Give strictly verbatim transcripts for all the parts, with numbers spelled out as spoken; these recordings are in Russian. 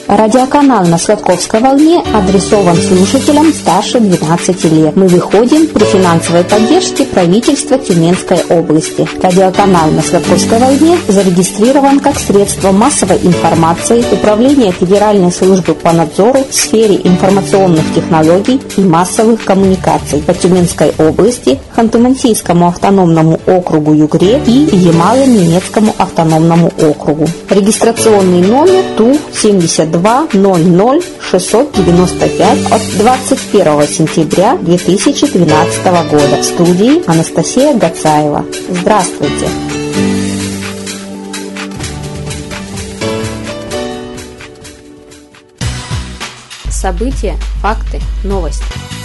Радиоканал на Сладковской волне адресован слушателям старше двенадцати лет. Мы выходим при финансовой поддержке правительства Тюменской области. Радиоканал на Сладковской волне зарегистрирован как средство массовой информации Управления Федеральной службы по надзору в сфере информационных технологий и массовых коммуникаций по Тюменской области, Ханты-Мансийскому автономному округу Югре и Ямало-Ненецкому автономному округу. Регистрационный номер Ту семьдесят два ноль ноль шестьсот девяносто пять от двадцать первого сентября две тысячи двенадцатого года. В студии Анастасия Гацаева. Здравствуйте! События, факты, новости.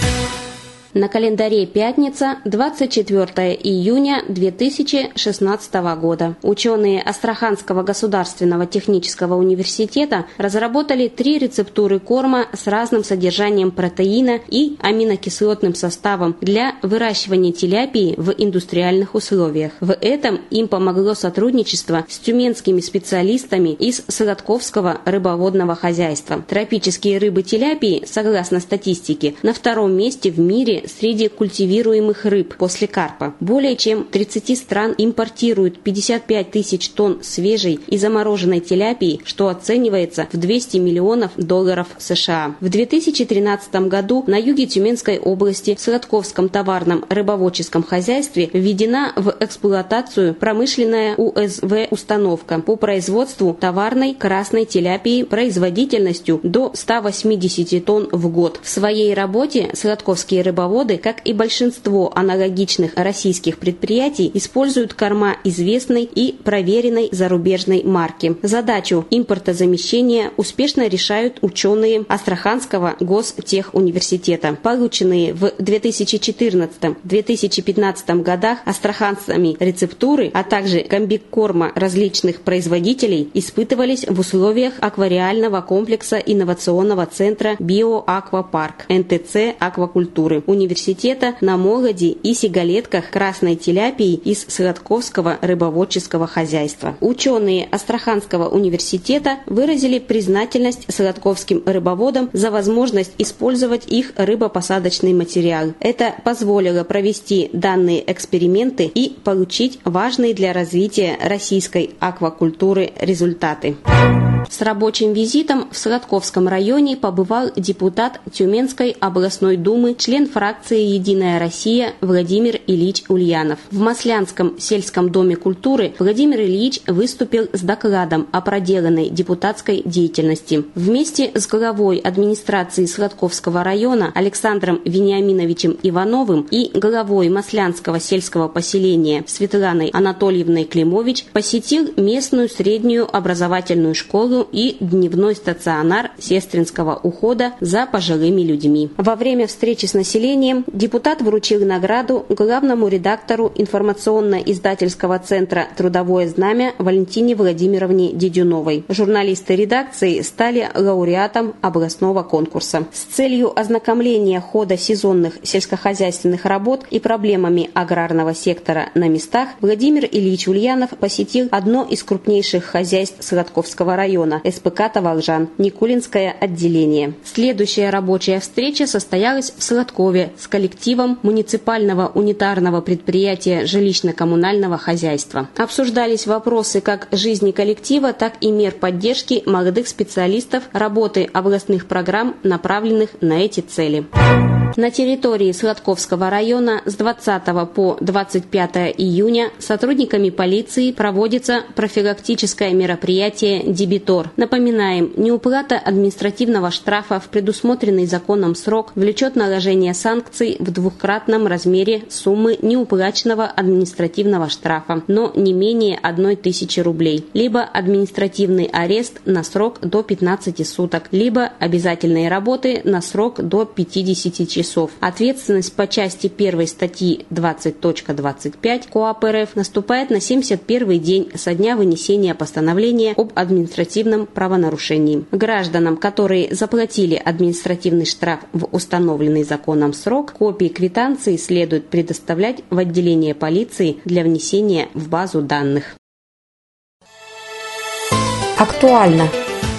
На календаре пятница, двадцать четвёртого июня две тысячи шестнадцатого года. Ученые Астраханского государственного технического университета разработали три рецептуры корма с разным содержанием протеина и аминокислотным составом для выращивания тиляпии в индустриальных условиях. В этом им помогло сотрудничество с тюменскими специалистами из Сладковского рыбоводного хозяйства. Тропические рыбы тиляпии, согласно статистике, на втором месте в мире среди культивируемых рыб после карпа. Более чем тридцать стран импортируют пятьдесят пять тысяч тонн свежей и замороженной тиляпии, что оценивается в двести миллионов долларов США. В две тысячи тринадцатом году на юге Тюменской области в Сладковском товарном рыбоводческом хозяйстве введена в эксплуатацию промышленная У Эс В установка по производству товарной красной тиляпии производительностью до ста восьмидесяти тонн в год. В своей работе сладковские рыбоводы, как и большинство аналогичных российских предприятий, используют корма известной и проверенной зарубежной марки. Задачу импортозамещения успешно решают ученые Астраханского гостехуниверситета. Полученные в две тысячи четырнадцатом — две тысячи пятнадцатом годах астраханцами рецептуры, а также комбикорма различных производителей испытывались в условиях аквариального комплекса инновационного центра «Биоаквапарк» Эн Тэ Цэ аквакультуры университета на молоде и сигалетках красной тиляпии из Сладковского рыбоводческого хозяйства. Ученые Астраханского университета выразили признательность сладковским рыбоводам за возможность использовать их рыбопосадочный материал. Это позволило провести данные эксперименты и получить важные для развития российской аквакультуры результаты. С рабочим визитом в Сладковском районе побывал депутат Тюменской областной думы, член фракции «Единая Россия» Владимир Ильич Ульянов. В Маслянском сельском доме культуры Владимир Ильич выступил с докладом о проделанной депутатской деятельности. Вместе с главой администрации Сладковского района Александром Вениаминовичем Ивановым и главой Маслянского сельского поселения Светланой Анатольевной Климович посетил местную среднюю образовательную школу и дневной стационар сестринского ухода за пожилыми людьми. Во время встречи с населением депутат вручил награду главному редактору информационно-издательского центра «Трудовое знамя» Валентине Владимировне Дедюновой. Журналисты редакции стали лауреатом областного конкурса. С целью ознакомления хода сезонных сельскохозяйственных работ и проблемами аграрного сектора на местах Владимир Ильич Ульянов посетил одно из крупнейших хозяйств Сладковского района – эс пэ ка «Таволжан», Никулинское отделение. Следующая рабочая встреча состоялась в Сладкове с коллективом муниципального унитарного предприятия жилищно-коммунального хозяйства. Обсуждались вопросы как жизни коллектива, так и мер поддержки молодых специалистов, работы областных программ, направленных на эти цели. На территории Сладковского района с двадцатого по двадцать пятое июня сотрудниками полиции проводится профилактическое мероприятие «Дебитор». Напоминаем, неуплата административного штрафа в предусмотренный законом срок влечет наложение санкций в двукратном размере суммы неуплаченного административного штрафа, но не менее одной тысячи рублей, либо административный арест на срок до пятнадцати суток, либо обязательные работы на срок до пятидесяти часов. Ответственность по части первой статьи двадцать точка двадцать пять КоАП эр эф наступает на семьдесят первый день со дня вынесения постановления об административном правонарушении. Гражданам, которые заплатили административный штраф в установленный законом срок, копии квитанции следует предоставлять в отделение полиции для внесения в базу данных. Актуально.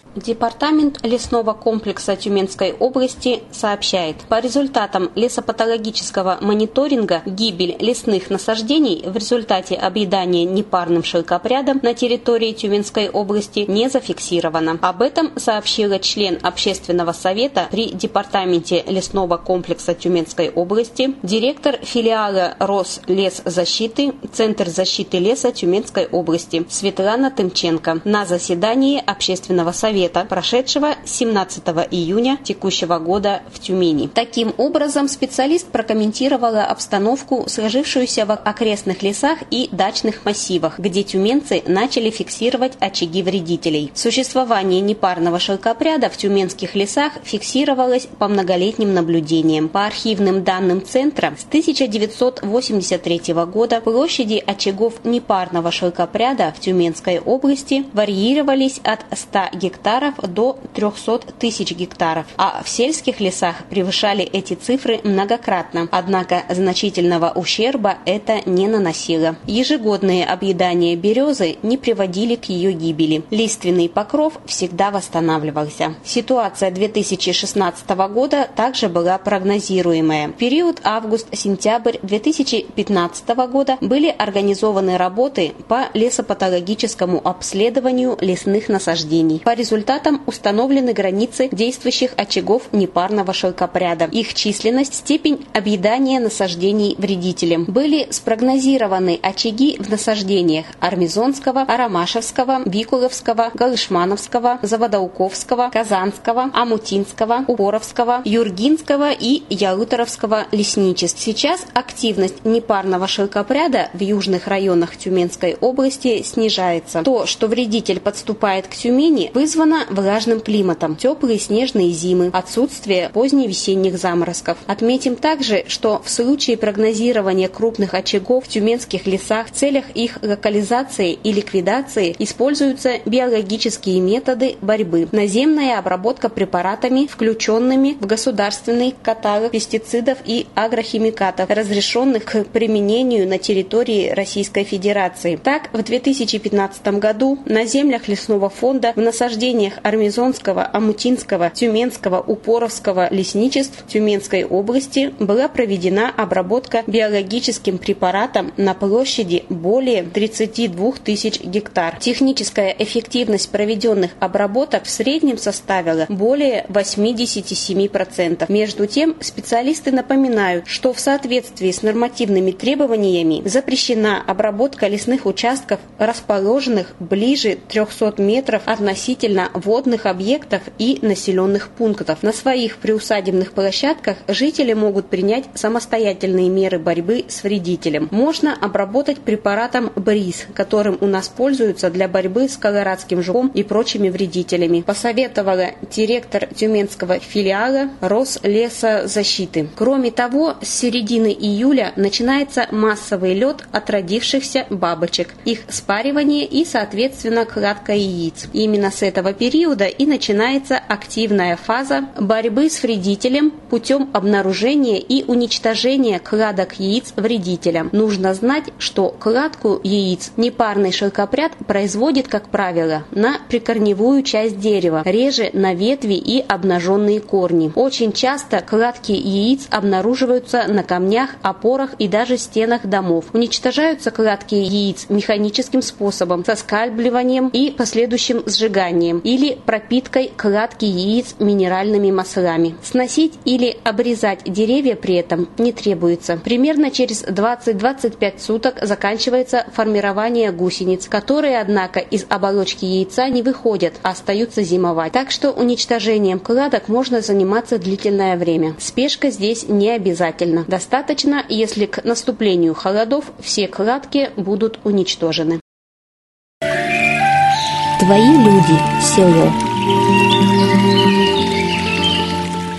Департамент лесного комплекса Тюменской области сообщает, по результатам лесопатологического мониторинга гибель лесных насаждений в результате объедания непарным шелкопрядом на территории Тюменской области не зафиксировано. Об этом сообщила член общественного совета при Департаменте лесного комплекса Тюменской области, директор филиала Рослесзащиты, Центр защиты леса Тюменской области Светлана Тымченко на заседании общественного совета, прошедшего семнадцатого июня текущего года в Тюмени. Таким образом, специалист прокомментировала обстановку, сложившуюся в окрестных лесах и дачных массивах, где тюменцы начали фиксировать очаги вредителей. Существование непарного шелкопряда в тюменских лесах фиксировалось по многолетним наблюдениям. По архивным данным Центра, с тысяча девятьсот восемьдесят третьего года площади очагов непарного шелкопряда в Тюменской области варьировались от ста гектаров до трёхсот тысяч гектаров, а в сельских лесах превышали эти цифры многократно. Однако значительного ущерба это не наносило. Ежегодные объедания березы не приводили к ее гибели. Лиственный покров всегда восстанавливался. Ситуация две тысячи шестнадцатого года также была прогнозируемая. В период август-сентябрь две тысячи пятнадцатого года были организованы работы по лесопатологическому обследованию лесных насаждений. По результатам установлены границы действующих очагов непарного шелкопряда, их численность, степень объедания насаждений вредителем. Были спрогнозированы очаги в насаждениях Армизонского, Арамашевского, Викуловского, Галышмановского, Заводауковского, Казанского, Амутинского, Упоровского, Юргинского и Ялуторовского лесничеств. Сейчас активность непарного шелкопряда в южных районах Тюменской области снижается. То, что вредитель подступает к Тюмени, вызвано влажным климатом, теплые снежные зимы, отсутствие поздневесенних заморозков. Отметим также, что в случае прогнозирования крупных очагов в тюменских лесах в целях их локализации и ликвидации используются биологические методы борьбы. Наземная обработка препаратами, включенными в государственный каталог пестицидов и агрохимикатов, разрешенных к применению на территории Российской Федерации. Так, в две тысячи пятнадцатом году на землях лесного фонда в насаждениях Армизонского, Амутинского, Тюменского, Упоровского лесничеств Тюменской области была проведена обработка биологическим препаратом на площади более тридцати двух тысяч гектар. Техническая эффективность проведенных обработок в среднем составила более восьмидесяти семи процентов. Между тем, специалисты напоминают, что в соответствии с нормативными требованиями запрещена обработка лесных участков, расположенных ближе трёхсот метров относительно водных объектов и населенных пунктов. На своих приусадебных площадках жители могут принять самостоятельные меры борьбы с вредителем. Можно обработать препаратом БРИЗ, которым у нас пользуются для борьбы с колорадским жуком и прочими вредителями, посоветовала директор тюменского филиала Рослесзащиты. Кроме того, с середины июля начинается массовый лет от родившихся бабочек, их спаривание и, соответственно, кладка яиц. Именно с этого периода и начинается активная фаза борьбы с вредителем путем обнаружения и уничтожения кладок яиц вредителя. Нужно знать, что кладку яиц непарный шелкопряд производит, как правило, на прикорневую часть дерева, реже на ветви и обнаженные корни. Очень часто кладки яиц обнаруживаются на камнях, опорах и даже стенах домов. Уничтожаются кладки яиц механическим способом, соскальзыванием и последующим сжиганием или пропиткой кладки яиц минеральными маслами. Сносить или обрезать деревья при этом не требуется. Примерно через двадцать-двадцать пять суток заканчивается формирование гусениц, которые, однако, из оболочки яйца не выходят, а остаются зимовать. Так что уничтожением кладок можно заниматься длительное время. Спешка здесь не обязательна. Достаточно, если к наступлению холодов все кладки будут уничтожены. Твои люди, село.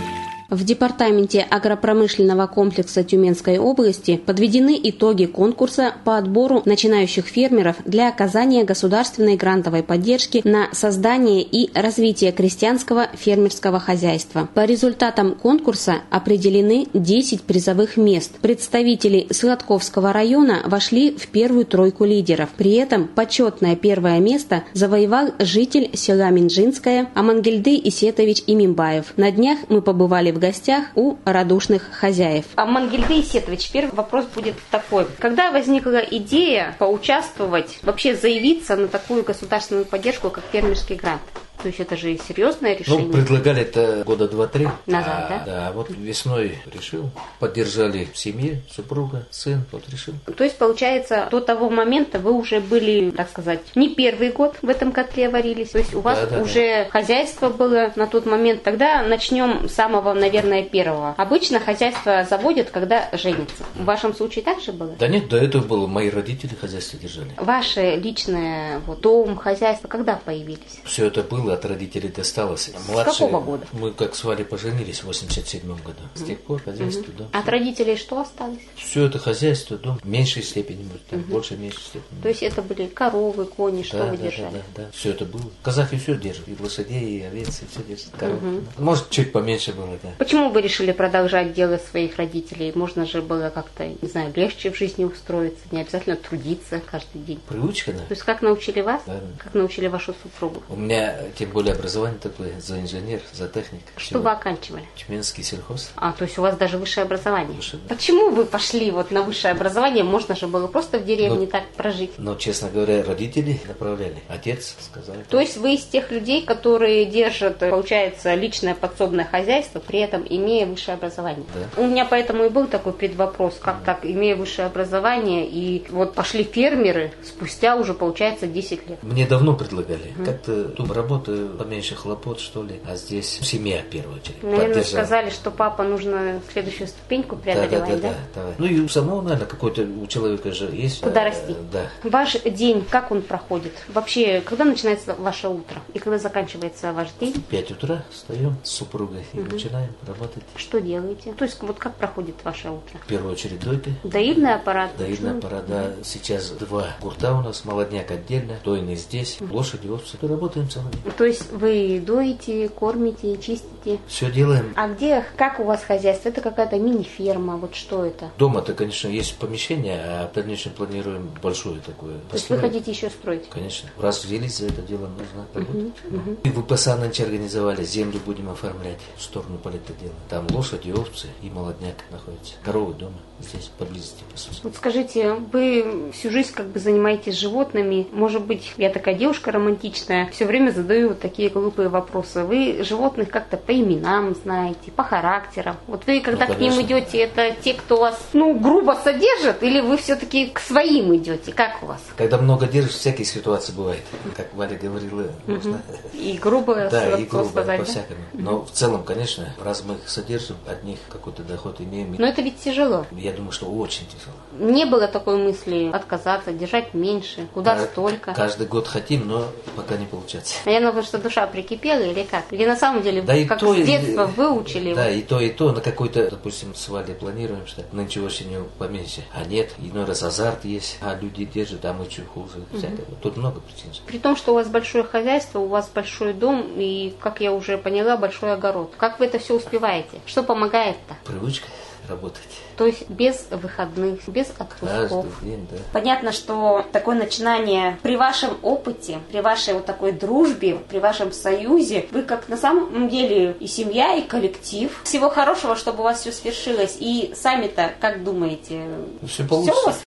В департаменте агропромышленного комплекса Тюменской области подведены итоги конкурса по отбору начинающих фермеров для оказания государственной грантовой поддержки на создание и развитие крестьянского фермерского хозяйства. По результатам конкурса определены десять призовых мест. Представители Сладковского района вошли в первую тройку лидеров. При этом почетное первое место завоевал житель села Минжинское Амангельды Исетович Имимбаев. На днях мы побывали в гостях у радушных хозяев. Амангельды Исетович, первый вопрос будет такой. Когда возникла идея поучаствовать, вообще заявиться на такую государственную поддержку, как фермерский грант? То есть это же серьезное решение. Ну, предлагали это года два-три назад, а, да? Да, вот весной решил, поддержали в семье, супруга, сын, вот решил. То есть, получается, до того момента вы уже были, так сказать, не первый год в этом котле варились. То есть у вас да, да, уже да. хозяйство было на тот момент. Тогда начнем с самого, наверное, первого. Обычно хозяйство заводят, когда женятся. В вашем случае так же было? Да нет, до этого было. Мои родители хозяйство держали. Ваше личное вот, дом, хозяйство, когда появились? Все это было. От родителей досталось. Младшие, с какого года? Мы как с Валей поженились в восемьдесят седьмом году. С тех пор хозяйство, угу. дом. От родителей что осталось? Все это хозяйство, дом. В меньшей степени, может, там, угу. больше, меньшей степени. То есть это были коровы, кони, что да, вы да, держали? Да, да, да. Все это было. Казахи все держат. И лошадей, и овец, и все держат. Коровы. Угу. Может, чуть поменьше было, да. Почему вы решили продолжать дело своих родителей? Можно же было как-то, не знаю, легче в жизни устроиться, не обязательно трудиться каждый день. Привычка, да. То есть как научили вас, да, да. как научили вашу супругу? У меня, тем более, образование такой, за инженер, за техник. Что Всего. вы оканчивали? Тюменский сельхоз. А, то есть у вас даже высшее образование? Высшее. Почему вы пошли вот на высшее образование? Можно же было просто в деревне но, так прожить. Но, честно говоря, родители направляли. Отец сказал. То есть вы из тех людей, которые держат, получается, личное подсобное хозяйство, при этом имея высшее образование? Да. У меня поэтому и был такой предвопрос, как да. так, имея высшее образование, и вот пошли фермеры спустя уже, получается, десять лет. Мне давно предлагали. Mm. Как-то тут работа поменьше хлопот, что ли, а здесь семья в первую очередь. Наверное, поддержала. Сказали, что папа нужно следующую ступеньку преодолевать, да? Да, да, да? да, да. Ну и у самого, наверное, какой-то у человека же есть. Куда а, расти. Да. Ваш день, как он проходит? Вообще, когда начинается ваше утро и когда заканчивается ваш день? В пять утра встаем с супругой и угу. начинаем работать. Что делаете? То есть вот как проходит ваше утро? В первую очередь дойка. Доильный аппарат? Доильный аппарат, да. Угу. Сейчас два гурта у нас, молодняк отдельно, дойный здесь, угу. лошади, овцы. Работаем целый день. То есть вы доите, кормите, чистите? Все делаем. А где, как у вас хозяйство? Это какая-то мини-ферма, вот что это? Дома-то, конечно, есть помещение, а в дальнейшем планируем большое такое. То есть вы хотите еще строить? Конечно. Раз взялись за это дело, нужно работать. Угу, угу. И в ИПСА нынче организовали, землю будем оформлять в сторону полета дела. Там лошади, овцы и молодняк находятся. Коровы дома, здесь поблизости, по сути. Вот скажите, вы всю жизнь как бы занимаетесь животными. Может быть, я такая девушка романтичная, все время задаю вот такие глупые вопросы. Вы животных как-то по именам знаете, по характерам. Вот вы, когда ну, к ним идете, это те, кто вас, ну, грубо содержит, или вы все-таки к своим идете? Как у вас? Когда много держишь, всякие ситуации бывают. Как Валя говорила, можно... И грубо, да, и грубо, сказать, по-всякому. Да? Но в целом, конечно, раз мы их содержим, от них какой-то доход имеем. Но это ведь тяжело. Я думаю, что очень тяжело. Не было такой мысли отказаться, держать меньше, куда да, столько? Каждый год хотим, но пока не получается. А я думаю, что душа прикипела или как? Или на самом деле, да как то, с детства и, выучили? Да, вот. и то, и то. На какой-то, допустим, с Валей планируем, что нынче осенью поменьше. А нет, иной раз азарт есть, а люди держат, а мы чуть хуже. Угу. Тут много причин. При том, что у вас большое хозяйство, у вас большой дом и, как я уже поняла, большой огород. Как вы это все успеваете? Что помогает-то? Привычка работать. То есть без выходных, без отпусков. Каждый день, да. Понятно, что такое начинание при вашем опыте, при вашей вот такой дружбе, при вашем союзе, вы как на самом деле и семья, и коллектив. Всего хорошего, чтобы у вас все свершилось. И сами-то, как думаете, все получится? Все у вас?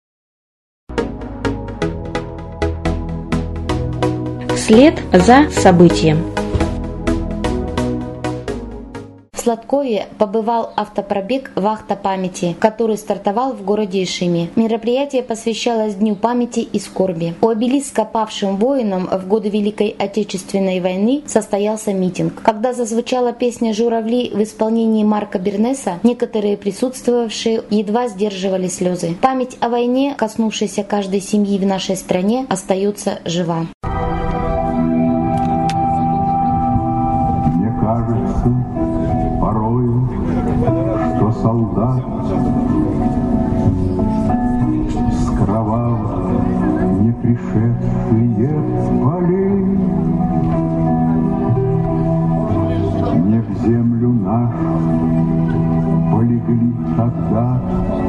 Вслед за событием. В Сладкове побывал автопробег «Вахта памяти», который стартовал в городе Ишиме. Мероприятие посвящалось Дню памяти и скорби. У обелиска павшим воинам в годы Великой Отечественной войны состоялся митинг. Когда зазвучала песня «Журавли» в исполнении Марка Бернеса, некоторые присутствовавшие едва сдерживали слезы. Память о войне, коснувшейся каждой семьи в нашей стране, остается жива. Мне кажется, порой солдат с кровавых не пришедшие с полей. Не в землю нашу полегли тогда,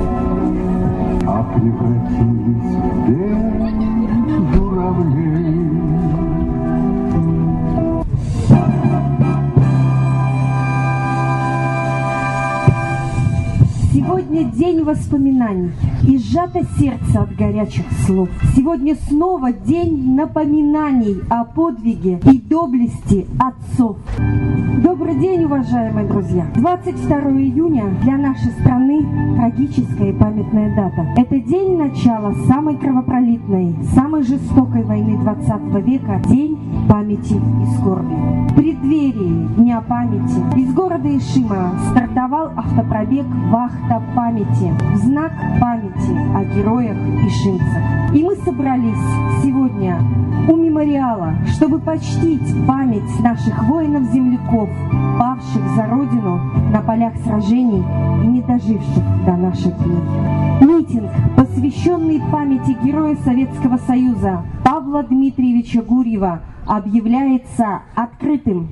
а превратились в белых журавлей. Сегодня день воспоминаний, и сжато сердце от горячих слов. Сегодня снова день напоминаний о подвиге и доблести отцов. Добрый день, уважаемые друзья! двадцать второе июня для нашей страны трагическая и памятная дата. Это день начала самой кровопролитной, самой жестокой войны двадцатого века, день памяти и скорби. В преддверии Дня памяти из города Ишима стартовал автопробег «Вахта памяти» в знак памяти о героях ишимцах. И мы собрались сегодня у мемориала, чтобы почтить память наших воинов-земляков, павших за Родину на полях сражений и не доживших до наших дней. Митинг, посвященный памяти героя Советского Союза Павла Дмитриевича Гурьева, объявляется открытым.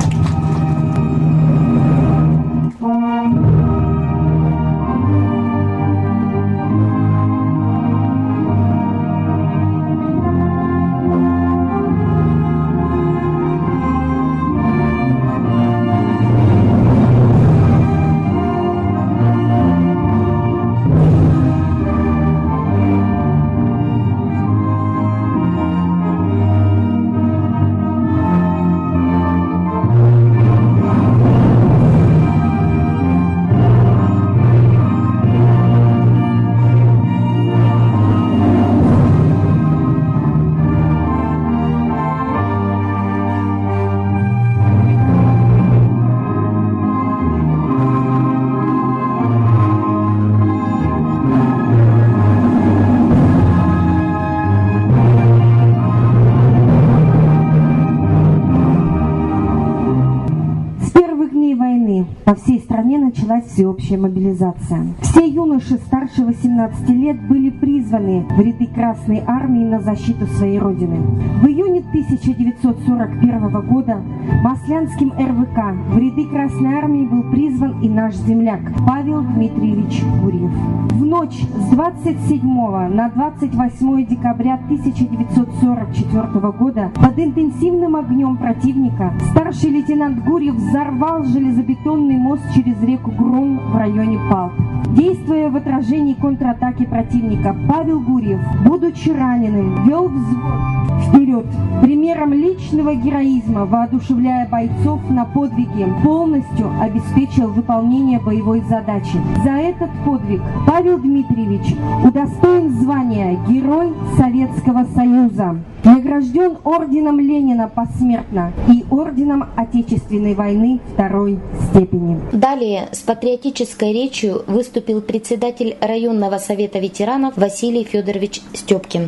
По всей стране началась всеобщая мобилизация. Все юноши старше восемнадцати лет были призваны в ряды Красной Армии на защиту своей Родины. В июне тысяча девятьсот сорок первого года Маслянским эр вэ ка в ряды Красной Армии был призван и наш земляк Павел Дмитриевич Гурьев. В ночь с двадцать седьмого на двадцать восьмое декабря тысяча девятьсот сорок четвёртого года под интенсивным огнем противника старший лейтенант Гурьев взорвал железобетонный мост через реку Грун в районе Палп. Действуя в отражении контратаки противника, Павел Гурьев, будучи раненым, вел взвод вперед, примером личного героизма, воодушевляя бойцов на подвиги, полностью обеспечил выполнение боевой задачи. За этот подвиг Павел Дмитриевич удостоен звания Герой Советского Союза, награжден орденом Ленина посмертно и орденом Отечественной войны второй степени. Далее с патриотической речью выступил председатель районного совета ветеранов Василий Федорович Степкин.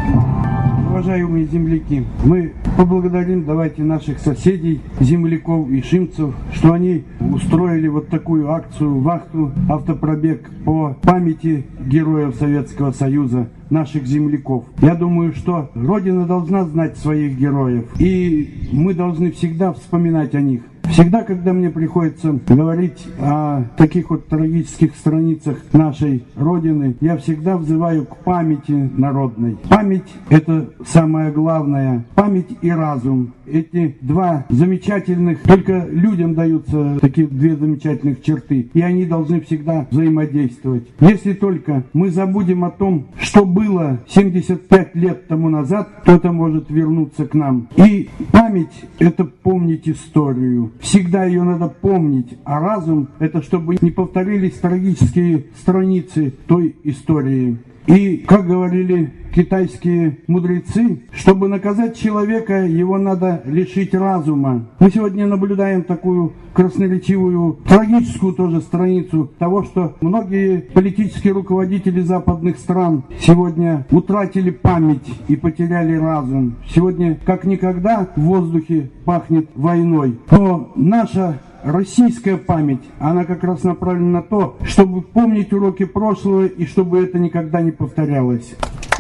Уважаемые земляки, мы поблагодарим, давайте, наших соседей, земляков и ишимцев, что они устроили вот такую акцию, вахту, автопробег по памяти героев Советского Союза, наших земляков. Я думаю, что Родина должна знать своих героев, и мы должны всегда вспоминать о них. Всегда, когда мне приходится говорить о таких вот трагических страницах нашей Родины, я всегда взываю к памяти народной. Память – это самое главное. Память и разум. Эти два замечательных, только людям даются такие две замечательных черты, и они должны всегда взаимодействовать. Если только мы забудем о том, что было семьдесят пять лет тому назад, то это может вернуться к нам. И память – это помнить историю. Всегда ее надо помнить, а разум – это чтобы не повторились трагические страницы той истории. И, как говорили китайские мудрецы, чтобы наказать человека, его надо лишить разума. Мы сегодня наблюдаем такую красноречивую, трагическую тоже страницу того, что многие политические руководители западных стран сегодня утратили память и потеряли разум. Сегодня, как никогда, в воздухе пахнет войной. Но наша российская память, она как раз направлена на то, чтобы помнить уроки прошлого и чтобы это никогда не повторялось.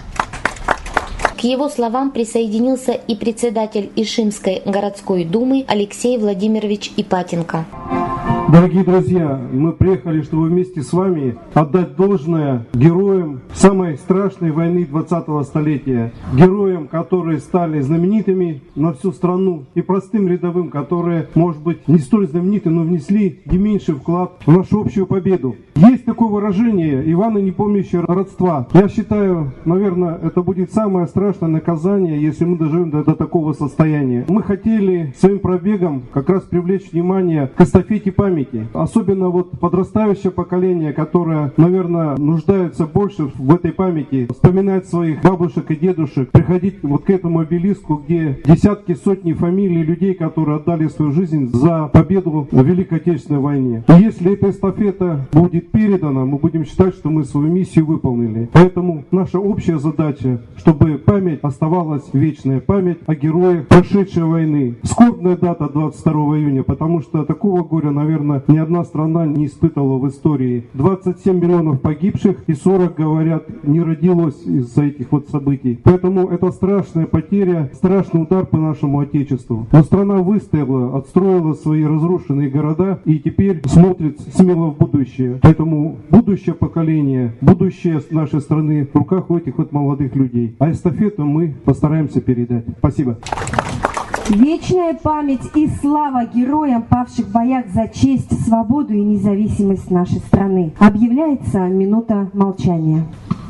К его словам присоединился и председатель Ишимской городской думы Алексей Владимирович Ипатенко. Дорогие друзья, мы приехали, чтобы вместе с вами отдать должное героям самой страшной войны двадцатого столетия. Героям, которые стали знаменитыми на всю страну, и простым рядовым, которые, может быть, не столь знамениты, но внесли не меньший вклад в нашу общую победу. Есть такое выражение «Ивана, не помнящий родства». Я считаю, наверное, это будет самое страшное наказание, если мы доживем до, до такого состояния. Мы хотели своим пробегом как раз привлечь внимание к эстафете памяти. Особенно вот подрастающее поколение, которое, наверное, нуждается больше в этой памяти, вспоминать своих бабушек и дедушек, приходить вот к этому обелиску, где десятки, сотни фамилий людей, которые отдали свою жизнь за победу в Великой Отечественной войне. И если эта эстафета будет передана, мы будем считать, что мы свою миссию выполнили. Поэтому наша общая задача, чтобы память оставалась вечная, память о героях прошедшей войны. Скорбная дата двадцать второго июня, потому что такого горя, наверное, ни одна страна не испытывала в истории. двадцать семь миллионов погибших и сорок, говорят, не родилось из-за этих вот событий. Поэтому это страшная потеря, страшный удар по нашему Отечеству. Но страна выстояла, отстроила свои разрушенные города и теперь смотрит смело в будущее. Поэтому будущее поколение, будущее нашей страны в руках у этих вот молодых людей. А эстафету мы постараемся передать. Спасибо. Вечная память и слава героям, павших в боях за честь, свободу и независимость нашей страны. Объявляется минута молчания.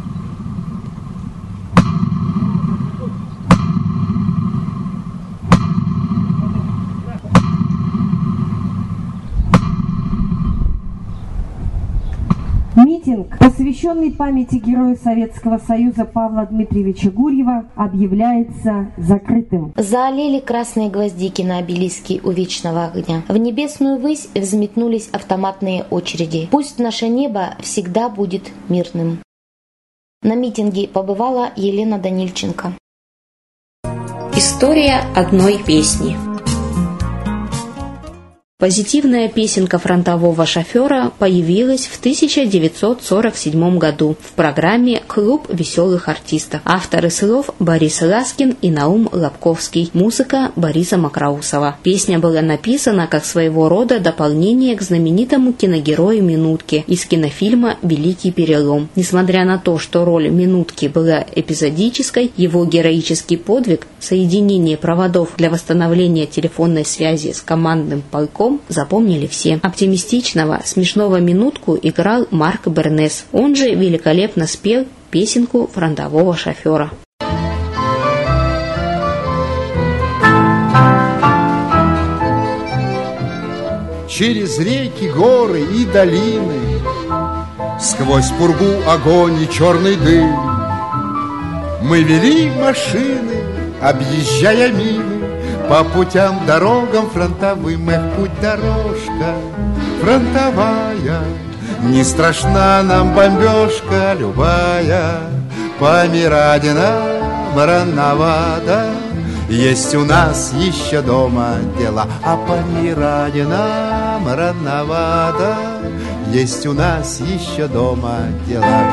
Митинг, посвященный памяти героя Советского Союза Павла Дмитриевича Гурьева, объявляется закрытым. Заолели красные гвоздики на обелиске у вечного огня. В небесную высь взметнулись автоматные очереди. Пусть наше небо всегда будет мирным. На митинге побывала Елена Данильченко. История одной песни. Позитивная песенка фронтового шофера появилась в тысяча девятьсот сорок седьмом году в программе «Клуб веселых артистов». Авторы слов Борис Ласкин и Наум Лобковский. Музыка Бориса Макроусова. Песня была написана как своего рода дополнение к знаменитому киногерою Минутки из кинофильма «Великий перелом». Несмотря на то, что роль Минутки была эпизодической, его героический подвиг, соединение проводов для восстановления телефонной связи с командным полком, запомнили все. Оптимистичного, смешного Минутку играл Марк Бернес. Он же великолепно спел песенку фронтового шофера. Через реки, горы и долины, сквозь пургу, огонь и черный дым, мы вели машины, объезжая мимо по путям, дорогам фронтовым. Эх, путь дорожка фронтовая, не страшна нам бомбежка любая. Помирать нам рановато, есть у нас еще дома дела. А помирать нам рановато, есть у нас еще дома дела.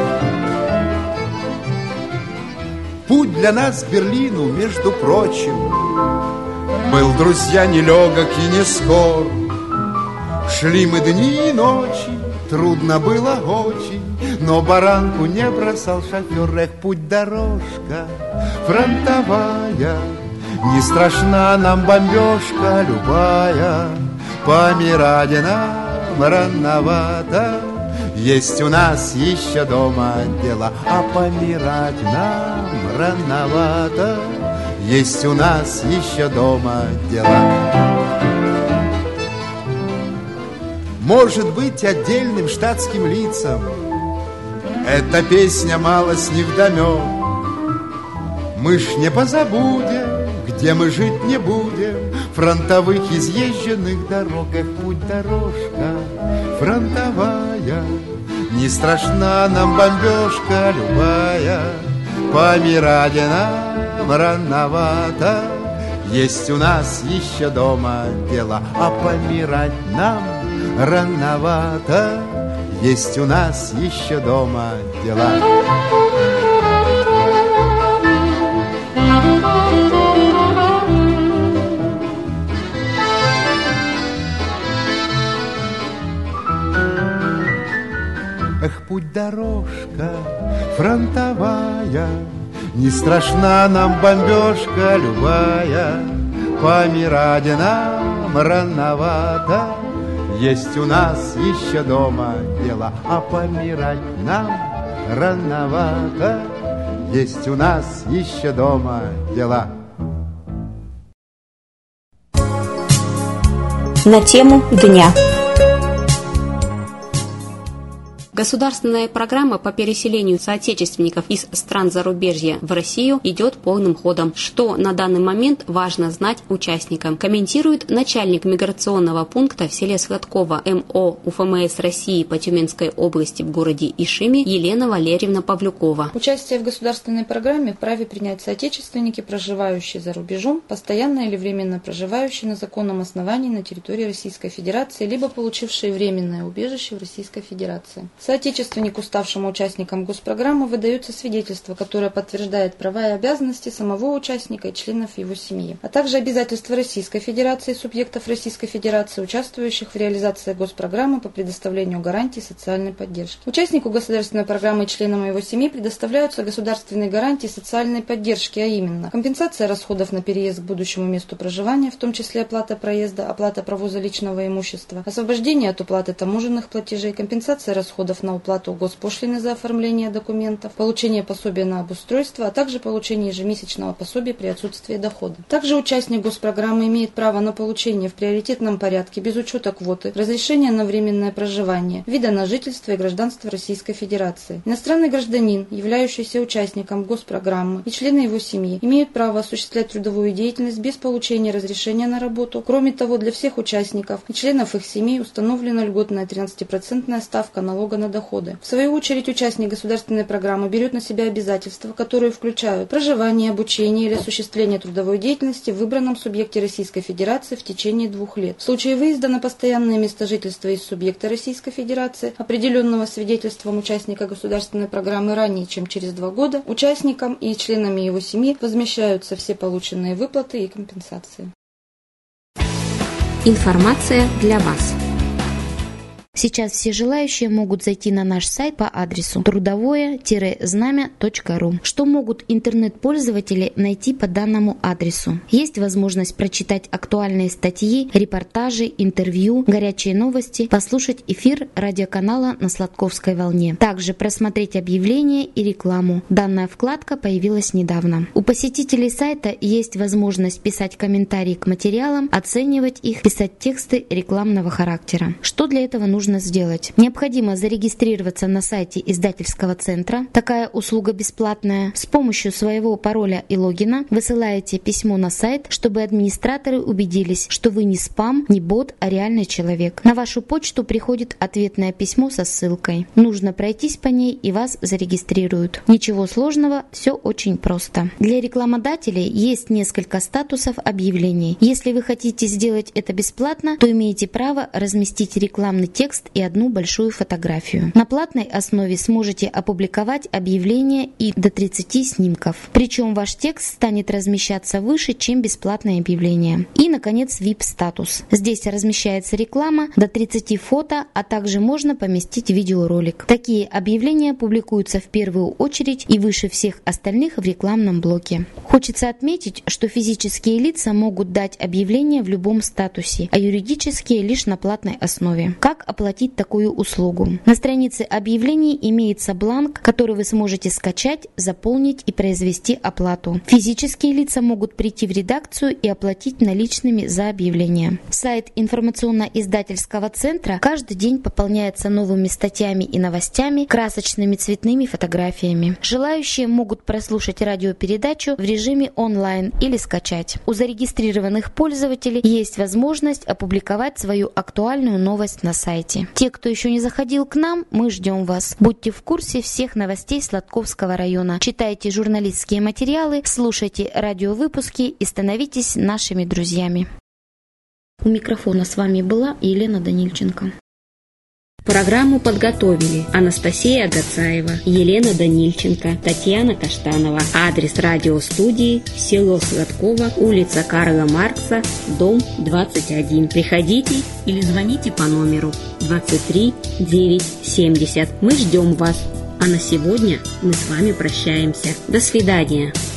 Путь для нас к Берлину, между прочим, был, друзья, нелегок и не скор. Шли мы дни и ночи, трудно было очень, но баранку не бросал шофер. Эх, путь дорожка фронтовая, не страшна нам бомбежка любая. Помирать нам рановато, есть у нас еще дома дела. А помирать нам рановато, есть у нас еще дома дела. Может быть, отдельным штатским лицам эта песня малость невдомек. Мы ж не позабудем, где мы жить не будем, фронтовых изъезженных дорог. Эх, путь дорожка фронтовая, не страшна нам бомбежка любая. Помирать нам рановато, есть у нас еще дома дела, а помирать нам рановато, есть у нас еще дома дела. Эх, путь дорожка фронтовая, не страшна нам бомбежка любая, помирать нам рановато, есть у нас еще дома дела, а помирать нам рановато, есть у нас еще дома дела. На тему дня. Государственная программа по переселению соотечественников из стран зарубежья в Россию идет полным ходом. Что на данный момент важно знать участникам, комментирует начальник миграционного пункта в селе Сходково эм о УФМС России по Тюменской области в городе Ишиме Елена Валерьевна Павлюкова. Участие в государственной программе вправе принять соотечественники, проживающие за рубежом, постоянно или временно проживающие на законном основании на территории Российской Федерации, либо получившие временное убежище в Российской Федерации. Соотечественнику, ставшему участником госпрограммы, выдается свидетельство, которое подтверждает права и обязанности самого участника и членов его семьи, а также обязательства Российской Федерации и субъектов Российской Федерации, участвующих в реализации госпрограммы по предоставлению гарантий социальной поддержки. Участнику государственной программы и членам его семьи предоставляются государственные гарантии социальной поддержки, а именно компенсация расходов на переезд к будущему месту проживания, в том числе оплата проезда, оплата провоза личного имущества, освобождение от уплаты таможенных платежей, компенсация расходов на уплату госпошлины за оформление документов, получение пособия на обустройство, а также получение ежемесячного пособия при отсутствии дохода. Также участник госпрограммы имеет право на получение в приоритетном порядке, без учета квоты, разрешения на временное проживание, вида на жительство и гражданство Российской Федерации. Иностранный гражданин, являющийся участником госпрограммы, и члены его семьи имеют право осуществлять трудовую деятельность без получения разрешения на работу. Кроме того, для всех участников и членов их семей установлена льготная тринадцатипроцентная ставка налога на доходы. В свою очередь, участник государственной программы берет на себя обязательства, которые включают проживание, обучение или осуществление трудовой деятельности в выбранном субъекте Российской Федерации в течение двух лет. В случае выезда на постоянное место жительства из субъекта Российской Федерации, определенного свидетельством участника государственной программы ранее, чем через два года, участникам и членами его семьи возмещаются все полученные выплаты и компенсации. Информация для вас. Сейчас все желающие могут зайти на наш сайт по адресу трудовое знамя точка ру. Что могут интернет-пользователи найти по данному адресу? Есть возможность прочитать актуальные статьи, репортажи, интервью, горячие новости, послушать эфир радиоканала на Сладковской волне. Также просмотреть объявления и рекламу. Данная вкладка появилась недавно. У посетителей сайта есть возможность писать комментарии к материалам, оценивать их, писать тексты рекламного характера. Что для этого нужно сделать? Необходимо зарегистрироваться на сайте издательского центра. Такая услуга бесплатная. С помощью своего пароля и логина высылаете письмо на сайт, чтобы администраторы убедились, что вы не спам, не бот, а реальный человек. На вашу почту приходит ответное письмо со ссылкой. Нужно пройтись по ней, и вас зарегистрируют. Ничего сложного, все очень просто. Для рекламодателей есть несколько статусов объявлений. Если вы хотите сделать это бесплатно, то имеете право разместить рекламный текст и одну большую фотографию. На платной основе сможете опубликовать объявление и до тридцати снимков. Причем ваш текст станет размещаться выше, чем бесплатное объявление. И, наконец, ви ай пи-статус. Здесь размещается реклама, до тридцати фото, а также можно поместить видеоролик. Такие объявления публикуются в первую очередь и выше всех остальных в рекламном блоке. Хочется отметить, что физические лица могут дать объявление в любом статусе, а юридические лишь на платной основе. Как оплатить такую услугу? На странице объявлений имеется бланк, который вы сможете скачать, заполнить и произвести оплату. Физические лица могут прийти в редакцию и оплатить наличными за объявление. Сайт информационно-издательского центра каждый день пополняется новыми статьями и новостями, красочными цветными фотографиями. Желающие могут прослушать радиопередачу в режиме онлайн или скачать. У зарегистрированных пользователей есть возможность опубликовать свою актуальную новость на сайте. сайте. Те, кто еще не заходил к нам, мы ждем вас. Будьте в курсе всех новостей Сладковского района. Читайте журналистские материалы, слушайте радиовыпуски и становитесь нашими друзьями. У микрофона с вами была Елена Данильченко. Программу подготовили Анастасия Агацаева, Елена Данильченко, Татьяна Каштанова. Адрес радиостудии: село Сладково, улица Карла Маркса, дом двадцать один. Приходите или звоните по номеру двадцать три девять семьдесят. Мы ждем вас. А на сегодня мы с вами прощаемся. До свидания.